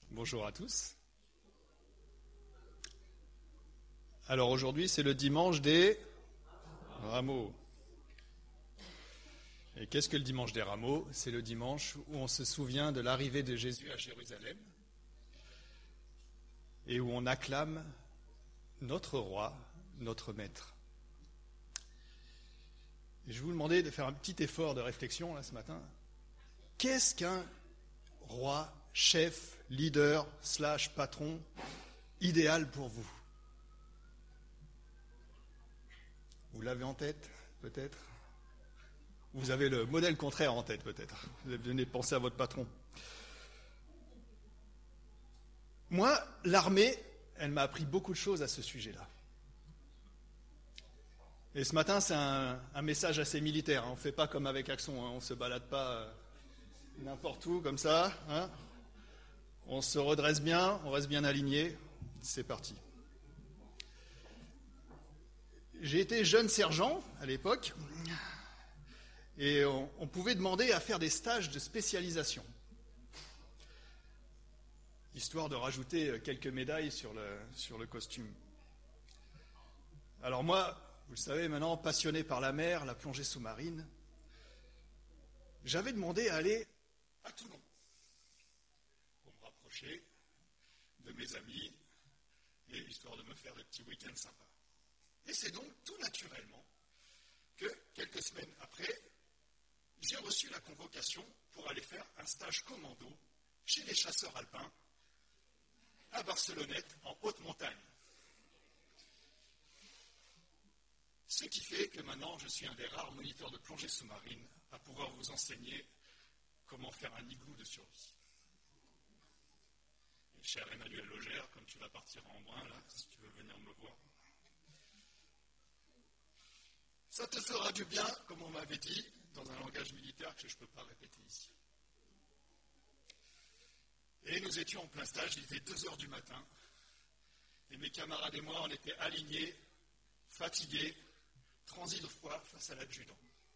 Bonjour à tous. Alors aujourd'hui, c'est le dimanche des Rameaux. Et qu'est-ce que le dimanche des Rameaux? C'est le dimanche où on se souvient de l'arrivée de Jésus à Jérusalem et où on acclame notre roi, notre maître. Et je vais vous demander de faire un petit effort de réflexion là ce matin. Qu'est-ce qu'un roi, chef, leader, / patron idéal pour vous? Vous l'avez en tête, peut-être? Vous avez le modèle contraire en tête, peut-être. Vous venez de penser à votre patron. Moi, l'armée, elle m'a appris beaucoup de choses à ce sujet-là. Et ce matin, c'est un message assez militaire. On ne fait pas comme avec Axon, on ne se balade pas n'importe où comme ça. On se redresse bien, on reste bien aligné. C'est parti. J'ai été jeune sergent à l'époque et on pouvait demander à faire des stages de spécialisation, histoire de rajouter quelques médailles sur le costume. Alors moi, vous le savez maintenant, passionné par la mer, la plongée sous-marine, j'avais demandé à aller à Toulon pour me rapprocher de mes amis et histoire de me faire des petits week-ends sympas. Et c'est donc tout naturellement que, quelques semaines après, j'ai reçu la convocation pour aller faire un stage commando chez les chasseurs alpins à Barcelonnette, en haute montagne. Ce qui fait que maintenant, je suis un des rares moniteurs de plongée sous-marine à pouvoir vous enseigner comment faire un igloo de survie. Et cher Emmanuel Logère, comme tu vas partir en brun, là, si tu veux venir me voir, ça te fera du bien, comme on m'avait dit, dans un langage militaire que je ne peux pas répéter ici. Et nous étions en plein stage, il était 2h du matin, et mes camarades et moi, on était alignés, fatigués, transis de froid face à l'adjudant.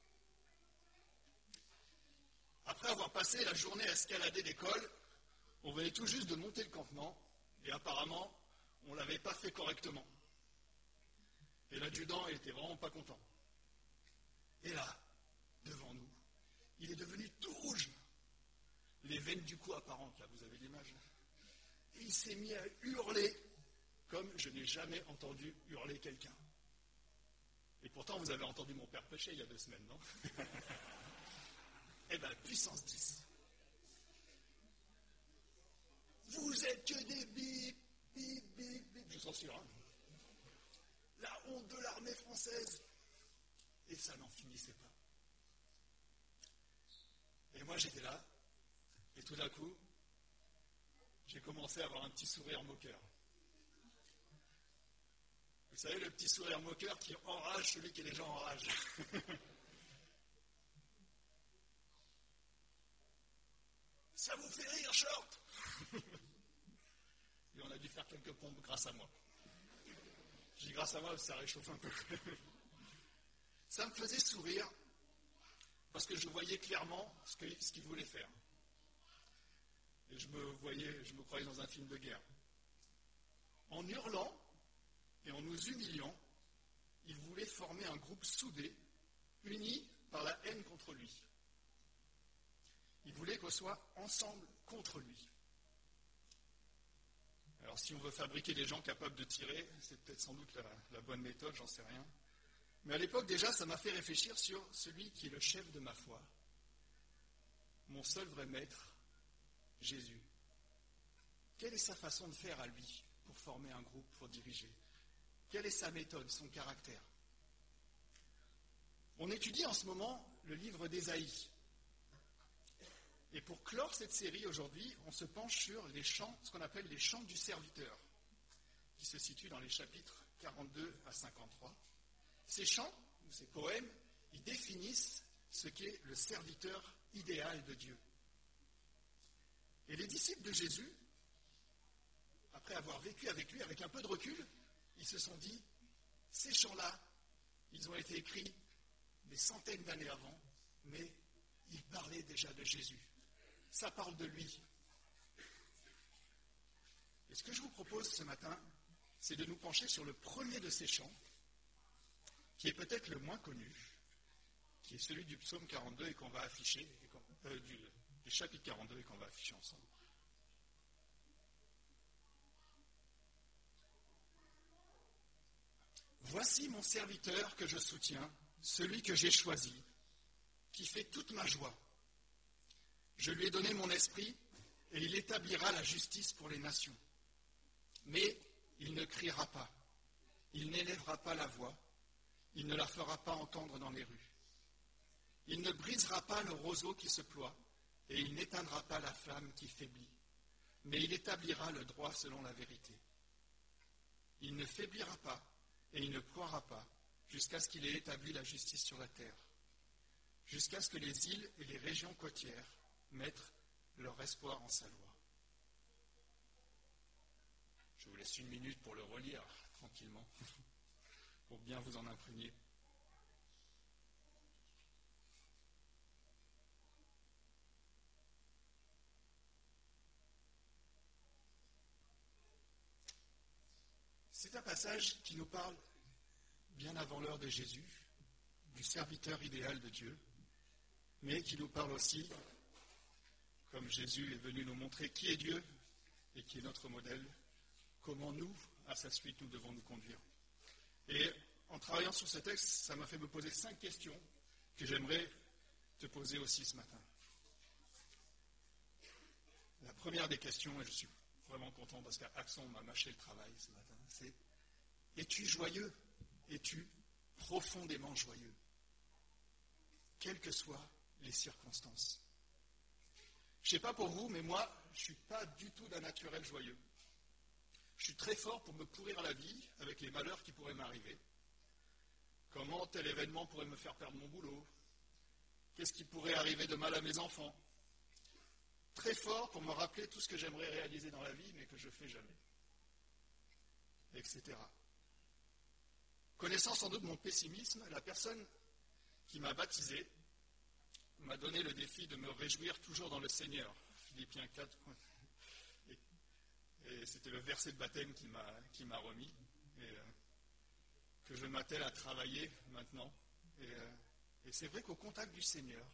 Après avoir passé la journée à escalader l'école, on venait tout juste de monter le campement, et apparemment, on ne l'avait pas fait correctement. Et l'adjudant était vraiment pas content. Et là, devant nous, il est devenu tout rouge. Les veines du cou apparentes, là, vous avez l'image. Et il s'est mis à hurler comme je n'ai jamais entendu hurler quelqu'un. Et pourtant, vous avez entendu mon père prêcher il y a 2 semaines, non? Eh bien, puissance 10. Vous êtes que des bip, bip, bip, bip. Je s'en suis hein. La honte de l'armée française. Et ça n'en finissait pas. Et moi, j'étais là, et tout d'un coup, j'ai commencé à avoir un petit sourire moqueur. Vous savez, le petit sourire moqueur qui enrage celui qui est déjà en rage. Ça vous fait rire, short? Et on a dû faire quelques pompes grâce à moi. Je dis grâce à moi, ça réchauffe un peu. Ça me faisait sourire parce que je voyais clairement ce qu'il voulait faire. Et je me croyais dans un film de guerre. En hurlant et en nous humiliant, il voulait former un groupe soudé, uni par la haine contre lui. Il voulait qu'on soit ensemble contre lui. Alors si on veut fabriquer des gens capables de tirer, c'est peut-être sans doute la bonne méthode, j'en sais rien. Mais à l'époque, déjà, ça m'a fait réfléchir sur celui qui est le chef de ma foi. Mon seul vrai maître, Jésus. Quelle est sa façon de faire à lui pour former un groupe, pour diriger? Quelle est sa méthode, son caractère? On étudie en ce moment le livre d'Ésaïe. Et pour clore cette série aujourd'hui, on se penche sur les chants, ce qu'on appelle les chants du serviteur, qui se situent dans les chapitres 42 à 53. Ces chants, ou ces poèmes, ils définissent ce qu'est le serviteur idéal de Dieu. Et les disciples de Jésus, après avoir vécu avec lui, avec un peu de recul, ils se sont dit, ces chants-là, ils ont été écrits des centaines d'années avant, mais ils parlaient déjà de Jésus. Ça parle de lui. Et ce que je vous propose ce matin, c'est de nous pencher sur le premier de ces chants, qui est peut-être le moins connu, qui est celui du psaume 42 et qu'on va afficher, du chapitre 42 et qu'on va afficher ensemble. Voici mon serviteur que je soutiens, celui que j'ai choisi, qui fait toute ma joie. Je lui ai donné mon esprit et il établira la justice pour les nations. Mais il ne criera pas, il n'élèvera pas la voix, il ne la fera pas entendre dans les rues. Il ne brisera pas le roseau qui se ploie et il n'éteindra pas la flamme qui faiblit, mais il établira le droit selon la vérité. Il ne faiblira pas et il ne ploiera pas jusqu'à ce qu'il ait établi la justice sur la terre, jusqu'à ce que les îles et les régions côtières mettent leur espoir en sa loi. Je vous laisse une minute pour le relire tranquillement, pour bien vous en imprégner. C'est un passage qui nous parle, bien avant l'heure de Jésus, du serviteur idéal de Dieu, mais qui nous parle aussi, comme Jésus est venu nous montrer qui est Dieu et qui est notre modèle, comment nous, à sa suite, nous devons nous conduire. Et en travaillant sur ce texte, ça m'a fait me poser 5 questions que j'aimerais te poser aussi ce matin. La première des questions, et je suis vraiment content parce qu'Axon m'a mâché le travail ce matin, c'est: es-tu joyeux? Es-tu profondément joyeux? Quelles que soient les circonstances. Je ne sais pas pour vous, mais moi, je ne suis pas du tout d'un naturel joyeux. Je suis très fort pour me pourrir la vie avec les malheurs qui pourraient m'arriver. Comment tel événement pourrait me faire perdre mon boulot? Qu'est-ce qui pourrait arriver de mal à mes enfants? Très fort pour me rappeler tout ce que j'aimerais réaliser dans la vie, mais que je ne fais jamais. Etc. Connaissant sans doute mon pessimisme, la personne qui m'a baptisé m'a donné le défi de me réjouir toujours dans le Seigneur. Philippiens 4. Et c'était le verset de baptême qui m'a remis. Et que je m'attelle à travailler maintenant. Et c'est vrai qu'au contact du Seigneur,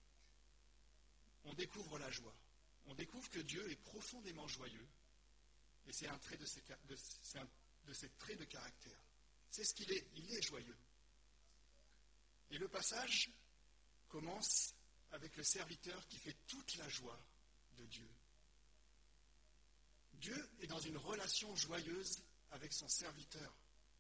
on découvre la joie. On découvre que Dieu est profondément joyeux. Et c'est un trait de ses traits de caractère. C'est ce qu'il est. Il est joyeux. Et le passage commence avec le serviteur qui fait toute la joie de Dieu. Dieu est dans une relation joyeuse avec son serviteur.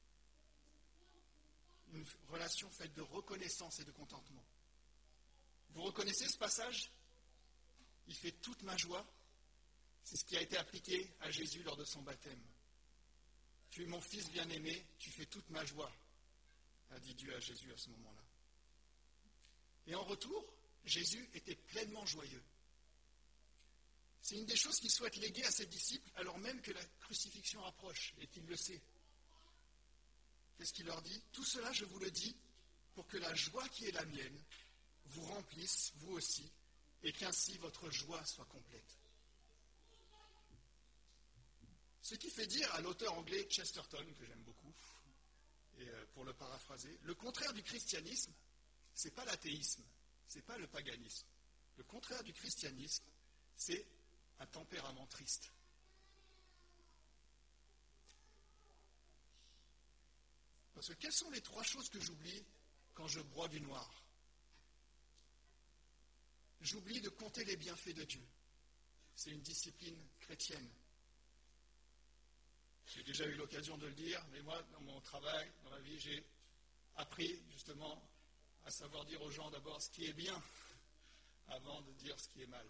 Une relation faite de reconnaissance et de contentement. Vous reconnaissez ce passage? Il fait toute ma joie. C'est ce qui a été appliqué à Jésus lors de son baptême. Tu es mon fils bien-aimé, tu fais toute ma joie, a dit Dieu à Jésus à ce moment-là. Et en retour, Jésus était pleinement joyeux. C'est une des choses qu'il souhaite léguer à ses disciples alors même que la crucifixion approche et qu'il le sait. Qu'est-ce qu'il leur dit? Tout cela, je vous le dis, pour que la joie qui est la mienne vous remplisse, vous aussi, et qu'ainsi votre joie soit complète. Ce qui fait dire à l'auteur anglais Chesterton, que j'aime beaucoup, et pour le paraphraser, le contraire du christianisme, ce n'est pas l'athéisme, ce n'est pas le paganisme. Le contraire du christianisme, c'est un tempérament triste. Parce que quelles sont les 3 choses que j'oublie quand je broie du noir? J'oublie de compter les bienfaits de Dieu. C'est une discipline chrétienne. J'ai déjà eu l'occasion de le dire, mais moi, dans mon travail, dans ma vie, j'ai appris justement à savoir dire aux gens d'abord ce qui est bien avant de dire ce qui est mal.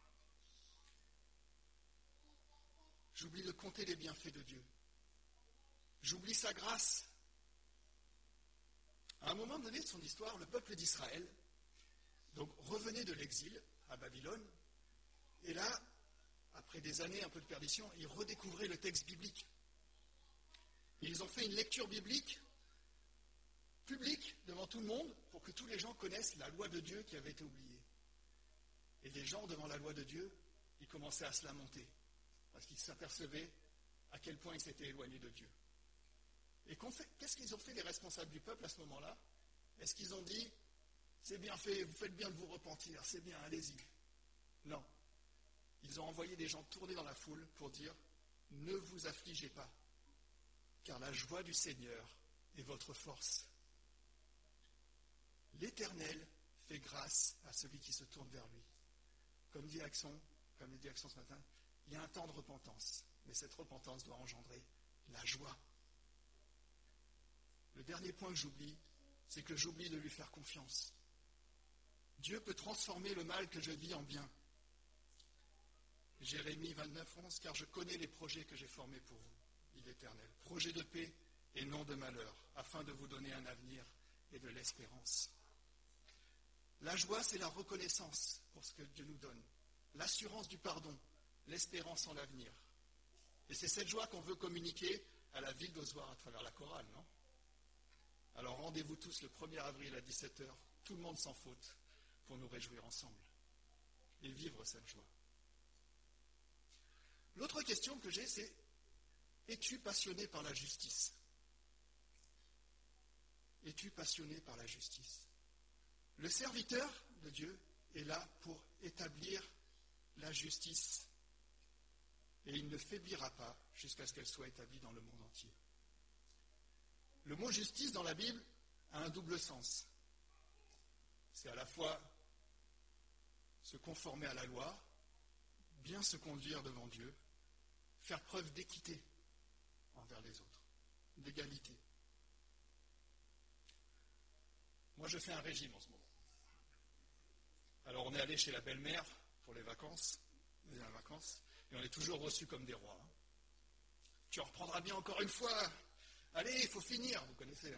J'oublie de compter les bienfaits de Dieu. J'oublie sa grâce. À un moment donné de son histoire, le peuple d'Israël donc revenait de l'exil à Babylone, et là, après des années un peu de perdition, ils redécouvraient le texte biblique. Et ils ont fait une lecture biblique publique devant tout le monde pour que tous les gens connaissent la loi de Dieu qui avait été oubliée. Et les gens devant la loi de Dieu, ils commençaient à se lamenter parce qu'ils s'apercevaient à quel point ils s'étaient éloignés de Dieu. Et qu'est-ce qu'ils ont fait les responsables du peuple à ce moment-là? Est-ce qu'ils ont dit, c'est bien fait, vous faites bien de vous repentir, c'est bien, allez-y? Non. Ils ont envoyé des gens tourner dans la foule pour dire, ne vous affligez pas, car la joie du Seigneur est votre force. L'Éternel fait grâce à celui qui se tourne vers lui. Comme dit Axon ce matin, il y a un temps de repentance, mais cette repentance doit engendrer la joie. Le dernier point que j'oublie, c'est que j'oublie de lui faire confiance. Dieu peut transformer le mal que je vis en bien. Jérémie 29, 11, car je connais les projets que j'ai formés pour vous, dit l'Éternel. Projets de paix et non de malheur, afin de vous donner un avenir et de l'espérance. La joie, c'est la reconnaissance pour ce que Dieu nous donne, l'assurance du pardon, l'espérance en l'avenir. Et c'est cette joie qu'on veut communiquer à la ville d'Ozoir à travers la chorale, non? Alors rendez-vous tous le 1er avril à 17h, tout le monde sans faute, pour nous réjouir ensemble et vivre cette joie. L'autre question que j'ai, c'est, es-tu passionné par la justice? Es-tu passionné par la justice? Le serviteur de Dieu est là pour établir la justice et il ne faiblira pas jusqu'à ce qu'elle soit établie dans le monde entier. Le mot justice dans la Bible a un double sens. C'est à la fois se conformer à la loi, bien se conduire devant Dieu, faire preuve d'équité envers les autres, d'égalité. Moi, je fais un régime en ce moment. Alors, on est allé chez la belle-mère pour les vacances, et on est toujours reçus comme des rois. Tu en reprendras bien encore une fois. Allez, il faut finir, vous connaissez.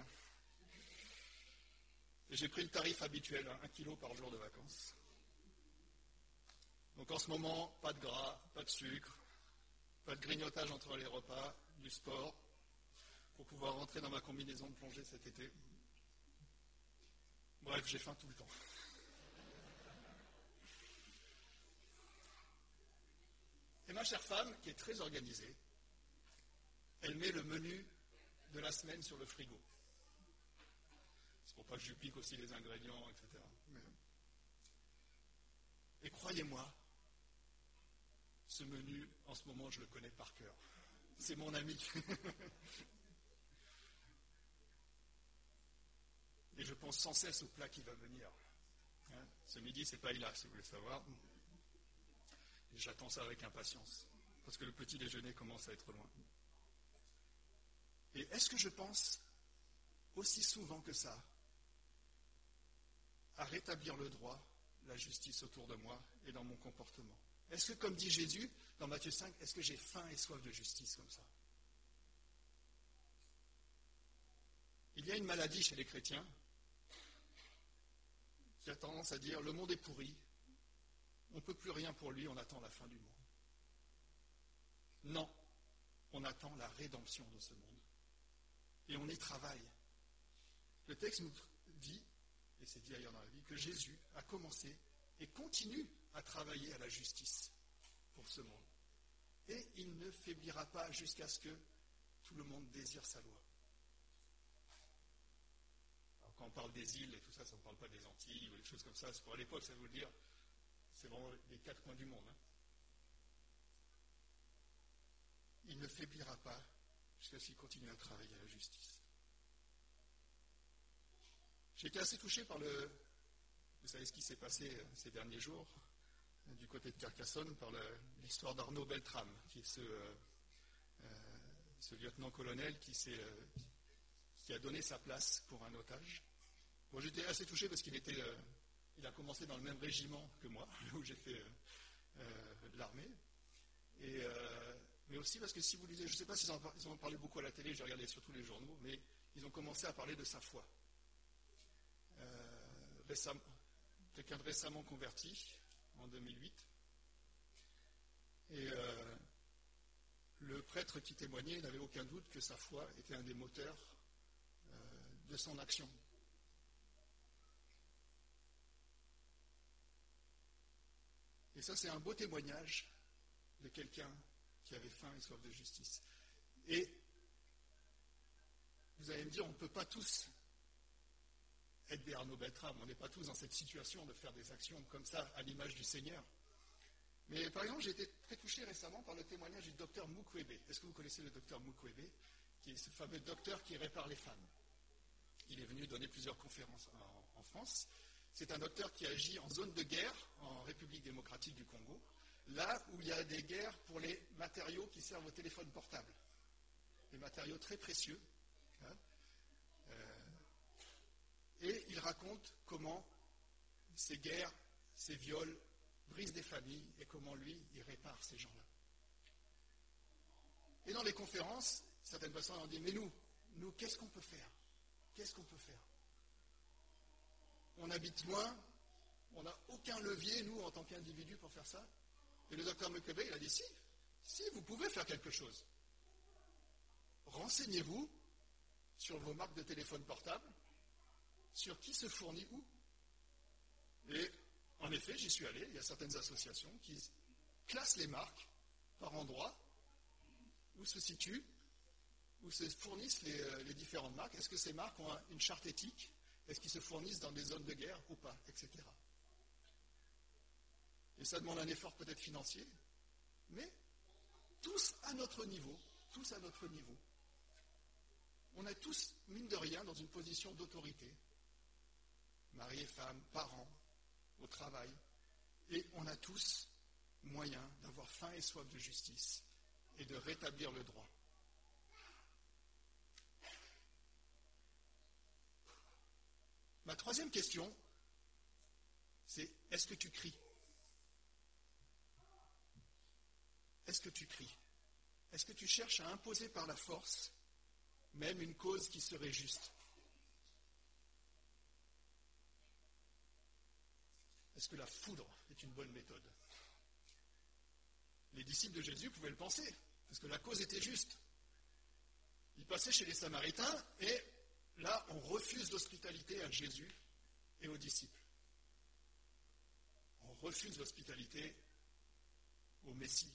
Et j'ai pris le tarif habituel, 1 kilo par jour de vacances. Donc en ce moment, pas de gras, pas de sucre, pas de grignotage entre les repas, du sport, pour pouvoir rentrer dans ma combinaison de plongée cet été. Bref, j'ai faim tout le temps. Et ma chère femme, qui est très organisée, elle met le menu de la semaine sur le frigo. C'est pour pas que je pique aussi les ingrédients, etc. Et croyez-moi, ce menu, en ce moment, je le connais par cœur. C'est mon ami. Et je pense sans cesse au plat qui va venir. Ce midi, c'est paella, si vous voulez savoir. Et j'attends ça avec impatience, parce que le petit déjeuner commence à être loin. Et est-ce que je pense aussi souvent que ça à rétablir le droit, la justice autour de moi et dans mon comportement? Est-ce que, comme dit Jésus dans Matthieu 5, est-ce que j'ai faim et soif de justice comme ça? Il y a une maladie chez les chrétiens qui a tendance à dire le monde est pourri, on ne peut plus rien pour lui, on attend la fin du monde. Non, on attend la rédemption de ce monde. Et on y travaille. Le texte nous dit, et c'est dit ailleurs dans la Bible, que Jésus a commencé et continue à travailler à la justice pour ce monde. Et il ne faiblira pas jusqu'à ce que tout le monde désire sa loi. Alors quand on parle des îles et tout ça, ça ne parle pas des Antilles ou des choses comme ça. C'est pour à l'époque, ça veut dire, c'est vraiment les 4 coins du monde. Il ne faiblira pas jusqu'à ce qu'il continue à travailler à la justice. J'ai été assez touché par vous savez ce qui s'est passé ces derniers jours, du côté de Carcassonne, par l'histoire d'Arnaud Beltrame, qui est ce lieutenant-colonel qui a donné sa place pour un otage. Bon, j'étais assez touché parce qu'il a commencé dans le même régiment que moi, où j'ai fait l'armée. Mais aussi parce que si vous lisez, je ne sais pas s'ils en ont parlé beaucoup à la télé, j'ai regardé surtout les journaux, mais ils ont commencé à parler de sa foi. Quelqu'un de récemment converti, en 2008. Et le prêtre qui témoignait n'avait aucun doute que sa foi était un des moteurs de son action. Et ça, c'est un beau témoignage de quelqu'un qui avait faim et soif de justice. Et vous allez me dire, on ne peut pas tous être des Arnaud Beltrame, on n'est pas tous dans cette situation de faire des actions comme ça à l'image du Seigneur. Mais par exemple, j'ai été très touché récemment par le témoignage du docteur Mukwege. Est-ce que vous connaissez le docteur Mukwege, qui est ce fameux docteur qui répare les femmes? Il est venu donner plusieurs conférences en France. C'est un docteur qui agit en zone de guerre en République démocratique du Congo, là où il y a des guerres pour les matériaux qui servent au téléphone portable. Des matériaux très précieux. Hein. Et il raconte comment ces guerres, ces viols brisent des familles et comment lui, il répare ces gens-là. Et dans les conférences, certaines personnes ont dit, mais nous, qu'est-ce qu'on peut faire? Qu'est-ce qu'on peut faire? On habite loin, on n'a aucun levier, nous, en tant qu'individus, pour faire ça. Et le docteur Mukwege, il a dit, si, vous pouvez faire quelque chose. Renseignez-vous sur vos marques de téléphone portable, sur qui se fournit où. Et en effet, j'y suis allé, il y a certaines associations qui classent les marques par endroit où se situent, où se fournissent les différentes marques. Est-ce que ces marques ont une charte éthique? Est-ce qu'ils se fournissent dans des zones de guerre ou pas, etc. Et ça demande un effort peut-être financier, mais tous à notre niveau, on est tous, mine de rien, dans une position d'autorité, mariés, femmes, parents, au travail, et on a tous moyen d'avoir faim et soif de justice et de rétablir le droit. Ma troisième question, c'est est-ce que tu cries? Est-ce que tu cries? Est-ce que tu cherches à imposer par la force même une cause qui serait juste? Est-ce que la foudre est une bonne méthode? Les disciples de Jésus pouvaient le penser, parce que la cause était juste. Ils passaient chez les Samaritains, et là, on refuse l'hospitalité à Jésus et aux disciples. On refuse l'hospitalité au Messie.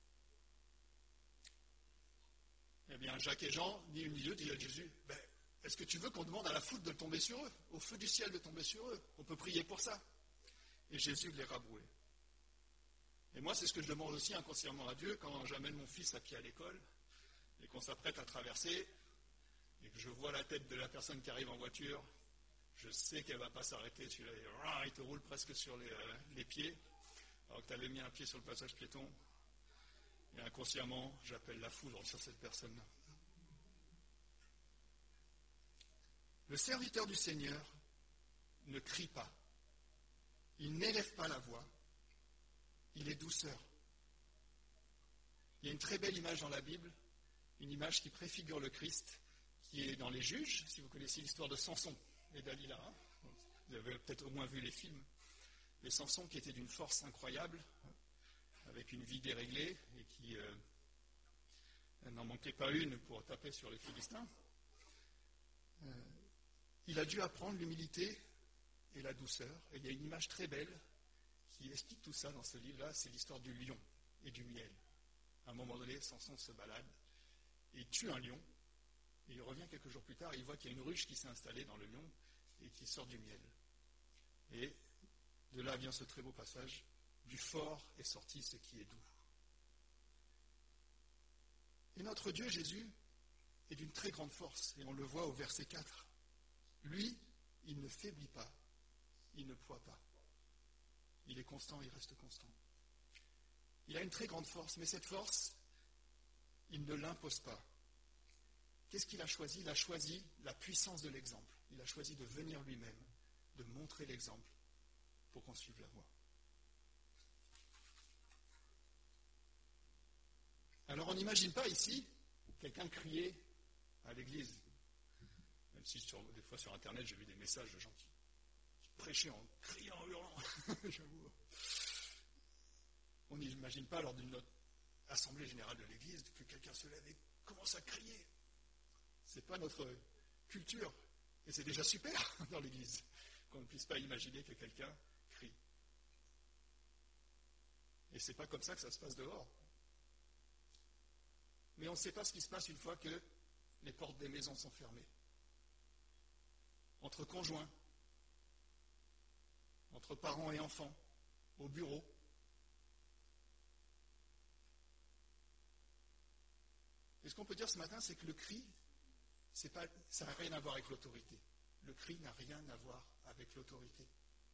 Eh bien, Jacques et Jean, ni une ni deux, disent à Jésus, est-ce que tu veux qu'on demande à la foudre de tomber sur eux, au feu du ciel de tomber sur eux? On peut prier pour ça. Et Jésus les rabrouait. Et moi, c'est ce que je demande aussi inconsciemment à Dieu quand j'amène mon fils à pied à l'école et qu'on s'apprête à traverser et que je vois la tête de la personne qui arrive en voiture. Je sais qu'elle ne va pas s'arrêter. Celui-là, il te roule presque sur les pieds alors que tu avais mis un pied sur le passage piéton. Et inconsciemment, j'appelle la foudre sur cette personne-là. Le serviteur du Seigneur ne crie pas. Il n'élève pas la voix, il est douceur. Il y a une très belle image dans la Bible, une image qui préfigure le Christ, qui est dans les Juges, si vous connaissez l'histoire de Samson et Dalila. Hein, vous avez peut-être au moins vu les films. Mais Samson qui était d'une force incroyable, avec une vie déréglée, et qui n'en manquait pas une pour taper sur les Philistins. Il a dû apprendre l'humilité et la douceur. Et il y a une image très belle qui explique tout ça dans ce livre-là, c'est l'histoire du lion et du miel. À un moment donné, Samson se balade, et il tue un lion, et il revient quelques jours plus tard, et il voit qu'il y a une ruche qui s'est installée dans le lion, et qui sort du miel. Et de là vient ce très beau passage, du fort est sorti ce qui est doux. Et notre Dieu, Jésus, est d'une très grande force, et on le voit au verset 4. Lui, il ne faiblit pas. Il ne ploie pas. Il est constant, il reste constant. Il a une très grande force, mais cette force, il ne l'impose pas. Qu'est-ce qu'il a choisi? Il a choisi la puissance de l'exemple. Il a choisi de venir lui-même, de montrer l'exemple pour qu'on suive la voie. Alors on n'imagine pas ici quelqu'un crier à l'église. Même si des fois sur Internet j'ai vu des messages de gens qui prêchaient en criant, en hurlant. J'avoue. On n'imagine pas lors d'une assemblée générale de l'église que quelqu'un se lève et commence à crier. Ce n'est pas notre culture. Et c'est déjà super dans l'église qu'on ne puisse pas imaginer que quelqu'un crie. Et c'est pas comme ça que ça se passe dehors. Mais on ne sait pas ce qui se passe une fois que les portes des maisons sont fermées. Entre conjoints, entre parents et enfants, au bureau. Et ce qu'on peut dire ce matin, c'est que le cri, ça n'a rien à voir avec l'autorité. Le cri n'a rien à voir avec l'autorité.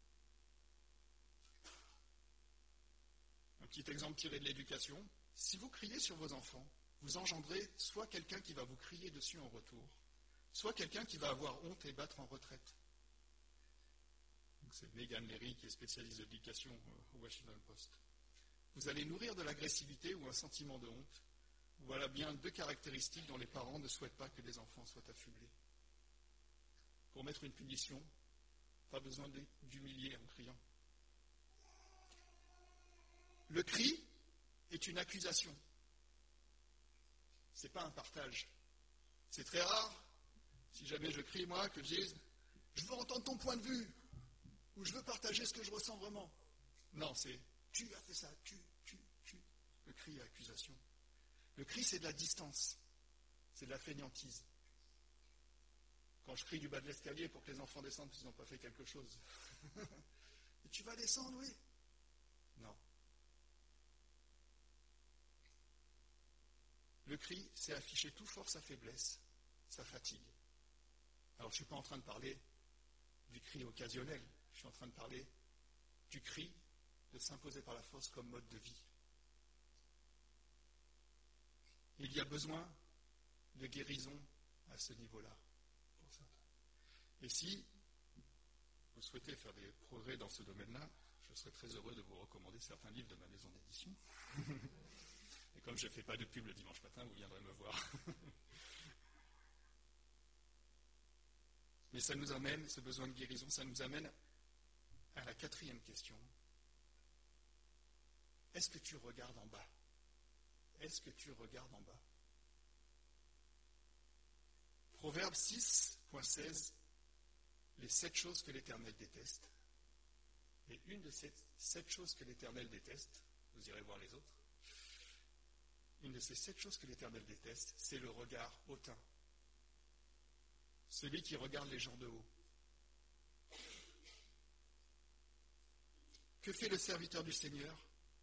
Un petit exemple tiré de l'éducation. Si vous criez sur vos enfants, vous engendrez soit quelqu'un qui va vous crier dessus en retour, soit quelqu'un qui va avoir honte et battre en retraite. Donc c'est Megan Leary qui est spécialiste de l'éducation au Washington Post. Vous allez nourrir de l'agressivité ou un sentiment de honte. Voilà bien 2 caractéristiques dont les parents ne souhaitent pas que les enfants soient affublés. Pour mettre une punition, pas besoin d'humilier en criant. Le cri est une accusation. Ce n'est pas un partage. C'est très rare, si jamais je crie, moi, que je dise « je veux entendre ton point de vue » ou « je veux partager ce que je ressens vraiment ». Non, c'est « tu as fait ça, tu ». Le cri est accusation. Le cri, c'est de la distance. C'est de la fainéantise. Quand je crie du bas de l'escalier pour que les enfants descendent parce qu'ils n'ont pas fait quelque chose. « Et tu vas descendre, oui ?» Non. Le cri, c'est afficher tout fort sa faiblesse, sa fatigue. Alors, je ne suis pas en train de parler du cri occasionnel. Je suis en train de parler du cri de s'imposer par la force comme mode de vie. Il y a besoin de guérison à ce niveau-là. Pour ça. Et si vous souhaitez faire des progrès dans ce domaine-là, je serais très heureux de vous recommander certains livres de ma maison d'édition. Et comme je ne fais pas de pub le dimanche matin, vous viendrez me voir. Mais ça nous amène, ce besoin de guérison, ça nous amène à la 4e question. Est-ce que tu regardes en bas ? Est-ce que tu regardes en bas ? Proverbe 6.16, les 7 choses que l'Éternel déteste. Et une de ces 7 choses que l'Éternel déteste, vous irez voir les autres, une de ces 7 choses que l'Éternel déteste, c'est le regard hautain. Celui qui regarde les gens de haut. Que fait le serviteur du Seigneur ?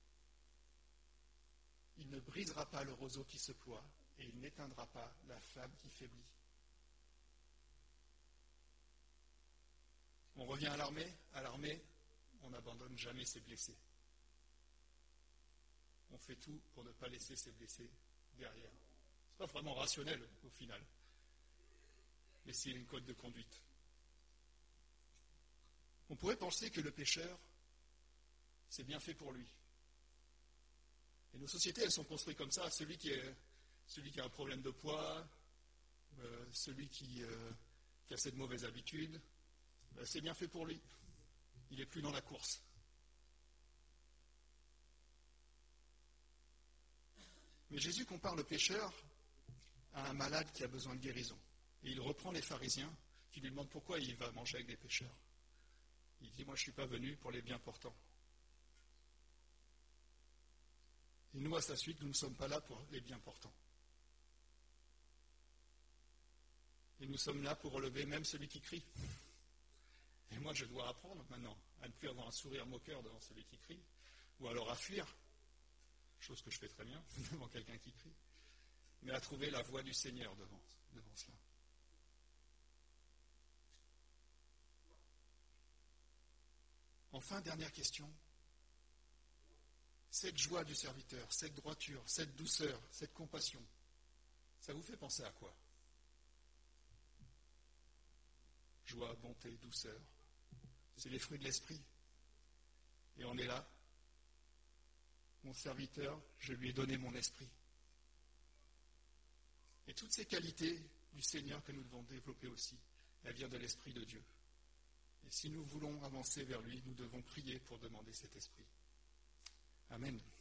Il ne brisera pas le roseau qui se ploie et il n'éteindra pas la flamme qui faiblit. On revient à l'armée. À l'armée, on n'abandonne jamais ses blessés. On fait tout pour ne pas laisser ses blessés derrière. Ce n'est pas vraiment rationnel au final, mais c'est une code de conduite. On pourrait penser que le pécheur, c'est bien fait pour lui. Et nos sociétés, elles sont construites comme ça. Celui qui a un problème de poids, celui qui a cette mauvaise habitude, c'est bien fait pour lui. Il n'est plus dans la course. Mais Jésus compare le pécheur à un malade qui a besoin de guérison. Et il reprend les pharisiens qui lui demandent pourquoi il va manger avec des pécheurs. Il dit, moi je ne suis pas venu pour les bien portants. Et nous, à sa suite, nous ne sommes pas là pour les bien portants. Et nous sommes là pour relever même celui qui crie. Et moi, je dois apprendre maintenant à ne plus avoir un sourire moqueur devant celui qui crie, ou alors à fuir, chose que je fais très bien devant quelqu'un qui crie, mais à trouver la voix du Seigneur devant cela. Enfin, dernière question. Cette joie du serviteur, cette droiture, cette douceur, cette compassion, ça vous fait penser à quoi ? Joie, bonté, douceur, c'est les fruits de l'esprit. Et on est là. Mon serviteur, je lui ai donné mon esprit. Et toutes ces qualités du Seigneur que nous devons développer aussi, elles viennent de l'Esprit de Dieu. Et si nous voulons avancer vers lui, nous devons prier pour demander cet esprit. Amen.